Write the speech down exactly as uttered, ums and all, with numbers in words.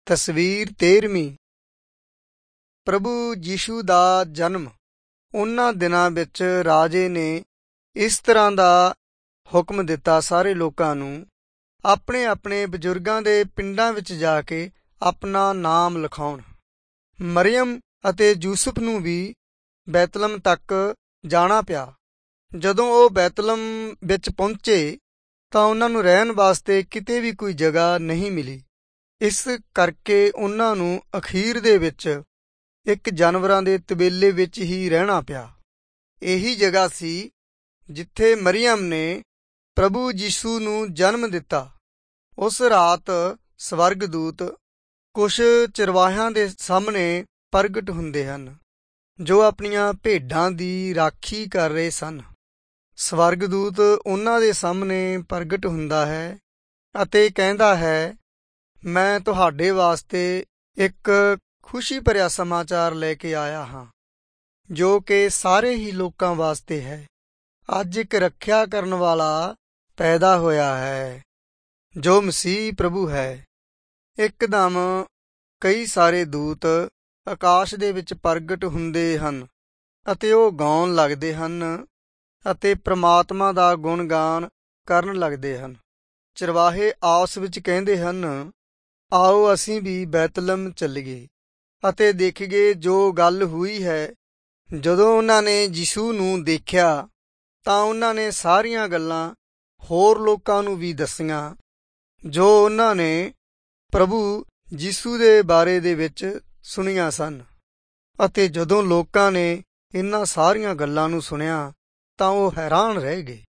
ਤਸਵੀਰ ਤੇਰ੍ਹਵੀਂ। ਪ੍ਰਭੂ ਯੀਸ਼ੂ ਦਾ ਜਨਮ। ਉਹਨਾਂ ਦਿਨਾਂ ਵਿੱਚ ਰਾਜੇ ਨੇ ਇਸ ਤਰ੍ਹਾਂ ਦਾ ਹੁਕਮ ਦਿੱਤਾ ਸਾਰੇ ਲੋਕਾਂ ਨੂੰ, ਆਪਣੇ ਆਪਣੇ ਬਜ਼ੁਰਗਾਂ ਦੇ ਪਿੰਡਾਂ ਵਿੱਚ ਜਾ ਕੇ ਆਪਣਾ ਨਾਮ ਲਿਖਾਉਣ। ਮਰੀਅਮ ਅਤੇ ਯੂਸੁਫ ਨੂੰ ਵੀ ਬੈਤਲਮ ਤੱਕ ਜਾਣਾ ਪਿਆ। ਜਦੋਂ ਉਹ ਬੈਤਲਮ ਵਿੱਚ ਪਹੁੰਚੇ ਤਾਂ ਉਹਨਾਂ ਨੂੰ ਰਹਿਣ ਵਾਸਤੇ ਕਿਤੇ ਵੀ ਕੋਈ ਜਗ੍ਹਾ ਨਹੀਂ ਮਿਲੀ। ਇਸ ਕਰਕੇ ਉਹਨਾਂ ਨੂੰ ਅਖੀਰ ਦੇ ਵਿੱਚ ਇੱਕ ਜਾਨਵਰਾਂ ਦੇ ਤਬੇਲੇ ਵਿੱਚ ਹੀ ਰਹਿਣਾ ਪਿਆ। ਇਹੀ ਜਗ੍ਹਾ ਸੀ ਜਿੱਥੇ ਮਰੀਅਮ ਨੇ ਪ੍ਰਭੂ ਯੀਸ਼ੂ ਨੂੰ ਜਨਮ ਦਿੱਤਾ। ਉਸ ਰਾਤ ਸਵਰਗਦੂਤ ਕੁਝ ਚਰਵਾਹਿਆਂ ਦੇ ਸਾਹਮਣੇ ਪ੍ਰਗਟ ਹੁੰਦੇ ਹਨ ਜੋ ਆਪਣੀਆਂ ਭੇਡਾਂ ਦੀ ਰਾਖੀ ਕਰ ਰਹੇ ਸਨ। ਸਵਰਗਦੂਤ ਉਹਨਾਂ ਦੇ ਸਾਹਮਣੇ ਪ੍ਰਗਟ ਹੁੰਦਾ ਹੈ ਅਤੇ ਕਹਿੰਦਾ ਹੈ, ਮੈਂ ਤੁਹਾਡੇ ਵਾਸਤੇ ਇੱਕ ਖੁਸ਼ੀ ਭਰਿਆ ਸਮਾਚਾਰ ਲੈ ਕੇ ਆਇਆ ਹਾਂ ਜੋ ਕਿ ਸਾਰੇ ਹੀ ਲੋਕਾਂ ਵਾਸਤੇ ਹੈ। ਅੱਜ ਇੱਕ ਰੱਖਿਆ ਕਰਨ ਵਾਲਾ ਪੈਦਾ ਹੋਇਆ ਹੈ ਜੋ ਮਸੀਹ ਪ੍ਰਭੂ ਹੈ। ਇੱਕਦਮ ਕਈ ਸਾਰੇ ਦੂਤ ਆਕਾਸ਼ ਦੇ ਵਿੱਚ ਪ੍ਰਗਟ ਹੁੰਦੇ ਹਨ ਅਤੇ ਉਹ ਗਾਉਣ ਲੱਗਦੇ ਹਨ ਅਤੇ ਪ੍ਰਮਾਤਮਾ ਦਾ ਗੁਣਗਾਨ ਕਰਨ ਲੱਗਦੇ ਹਨ। ਚਰਵਾਹੇ ਆਪਸ ਵਿੱਚ ਕਹਿੰਦੇ ਹਨ, ਆਓ ਅਸੀਂ ਵੀ ਬੈਤਲਮ ਚੱਲੀਏ ਅਤੇ ਦੇਖੀਏ ਜੋ ਗੱਲ ਹੋਈ ਹੈ। ਜਦੋਂ ਉਹਨਾਂ ਨੇ ਯੀਸ਼ੂ ਨੂੰ ਦੇਖਿਆ ਤਾਂ ਉਹਨਾਂ ਨੇ ਸਾਰੀਆਂ ਗੱਲਾਂ ਹੋਰ ਲੋਕਾਂ ਨੂੰ ਵੀ ਦੱਸੀਆਂ ਜੋ ਉਹਨਾਂ ਨੇ ਪ੍ਰਭੂ ਯੀਸ਼ੂ ਦੇ ਬਾਰੇ ਦੇ ਵਿੱਚ ਸੁਣੀਆਂ ਸਨ। ਅਤੇ ਜਦੋਂ ਲੋਕਾਂ ਨੇ ਇਹਨਾਂ ਸਾਰੀਆਂ ਗੱਲਾਂ ਨੂੰ ਸੁਣਿਆ ਤਾਂ ਉਹ ਹੈਰਾਨ ਰਹਿ ਗਏ।